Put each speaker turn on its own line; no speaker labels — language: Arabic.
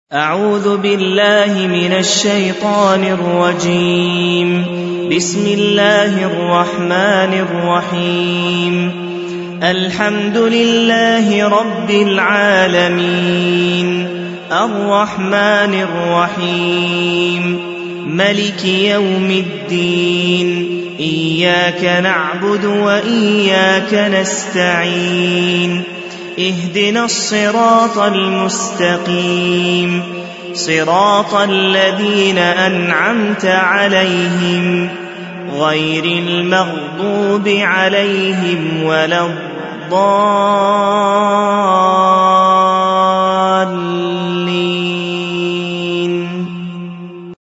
أعوذ بالله من الشيطان الرجيم. بسم الله الرحمن الرحيم. الحمد لله رب العالمين، الرحمن الرحيم، ملك يوم الدين، إياك نعبد وإياك نستعين، اهدنا الصراط المستقيم، صراط الذين أنعمت عليهم غير المغضوب عليهم ولا الضالين.